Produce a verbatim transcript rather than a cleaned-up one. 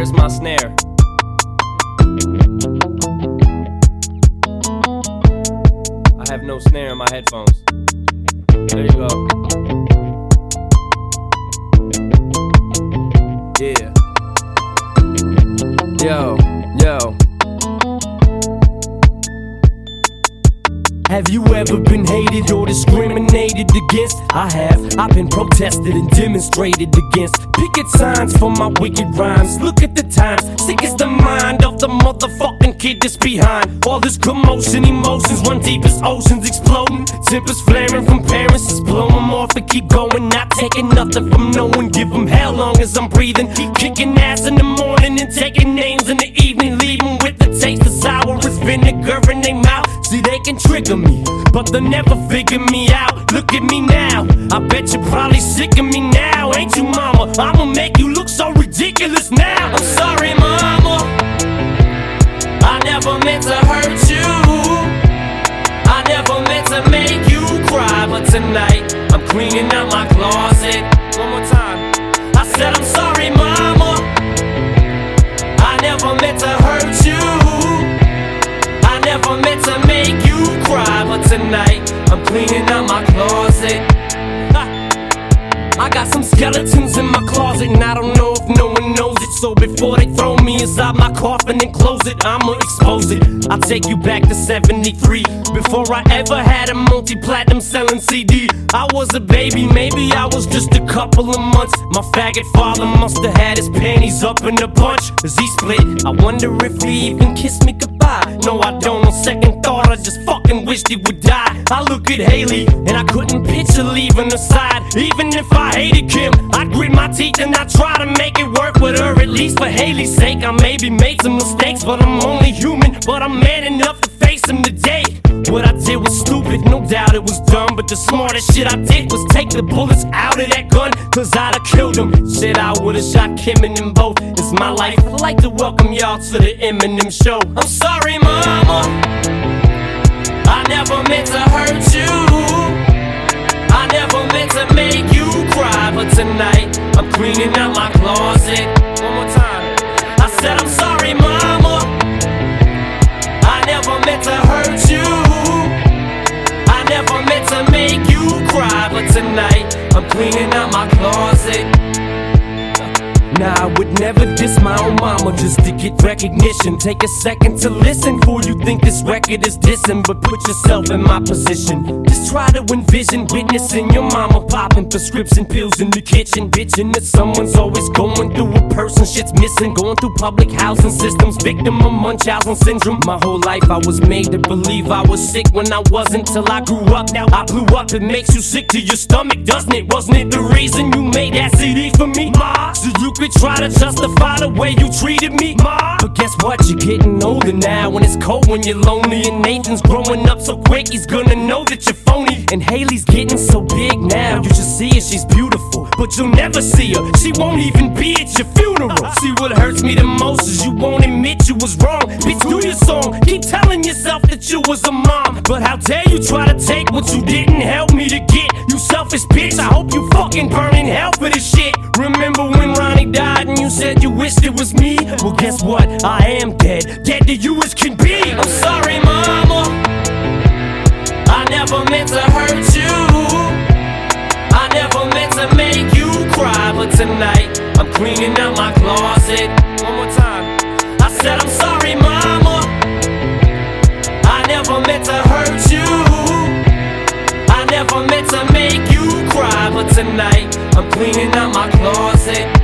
Where's my snare? I have no snare in my headphones. There you go. Yeah. Yo, yo. Have you ever been hated or discriminated against? I have. I've been protested and demonstrated against. Picket signs for my wicked rhymes. Look at the times. Sick is the mind of the motherfucking kid that's behind. All this commotion, emotions run deep as oceans exploding. Tempers flaring from parents, just blow them off and keep going. Not taking nothing from no one. Give them hell long as I'm breathing. Keep kicking ass in the morning and taking names in the evening. Leaving with the taste of sour as vinegar in their mouth. See, they can trigger me, but they'll never figure me out. Look at me now, I bet you're probably sick of me now. Ain't you, mama? I'ma make you look so ridiculous now. I'm sorry, mama, I never meant to hurt you. I never meant to make you cry. But tonight, I'm cleaning out my closet. One more time. I said I'm sorry, mama, I never meant to hurt you. I never meant to make you cry, but tonight I'm cleaning out my closet. I got some skeletons in my closet, and I don't know if no one knows it. So before they throw me inside my coffin and close it, I'ma expose it. I'll take you back to seventy-three, before I ever had a multi-platinum selling C D. I was a baby, maybe I was just a couple of months. My faggot father must have had his panties up in a bunch as he split. I wonder if he even kissed me goodbye. No, I don't. On second thought, I just fucking wished he would die. I look at Haley and I couldn't picture leaving her side. Even if I hated Kim, I'd grit my teeth and I'd try to make it work with her. At least for Haley's sake, I maybe made some mistakes, but I'm only human. But I'm man enough to face them today. What I did was stupid, no doubt it was dumb, but the smartest shit I did was take the bullets out of that gun, cause I'd have killed him. Shit, I would've shot Kim and them both. It's my life. I'd like to welcome y'all to the Eminem show. I'm sorry, mama, I never meant to hurt you. I never meant to make you cry, but tonight I'm cleaning out my closet. One more time. I said I'm sorry, mama, I never meant to hurt you. I never meant to make you cry, but tonight I'm cleaning out my closet. Nah, I would never diss my own mama just to get recognition. Take a second to listen before you think this record is dissing, but put yourself in my position. Just try to envision witnessing your mama popping prescription pills in the kitchen, bitching that someone's always going through a person shit's missing. Going through public housing systems, victim of Munchausen syndrome. My whole life I was made to believe I was sick when I wasn't, till I grew up. Now I blew up. It makes you sick to your stomach, doesn't it? Wasn't it the reason you made that C D for me, ma? So you could try to justify the way you treated me, ma. But guess what? You're getting older now, when it's cold, when you're lonely. And Nathan's growing up so quick, he's gonna know that you're phony. And Haley's getting so big now, you should see her, she's beautiful, but you'll never see her. She won't even be at your funeral. See, what hurts me the most is you won't admit you was wrong. Bitch, do your song, keep telling yourself that you was a mom. But how dare you try to take what you didn't help me to get? You selfish bitch, I hope you fucking burn in hell for this shit. Remember when Ronnie died and you said you wished it was me? Well, guess what? I am dead, dead to you as can be. I'm sorry, mama, I never meant to hurt you. I never meant to make you cry, but tonight I'm cleaning out my closet. One more time. I said I'm sorry, mama, I never meant to hurt you. I never meant to make you cry, but tonight I'm cleaning out my closet.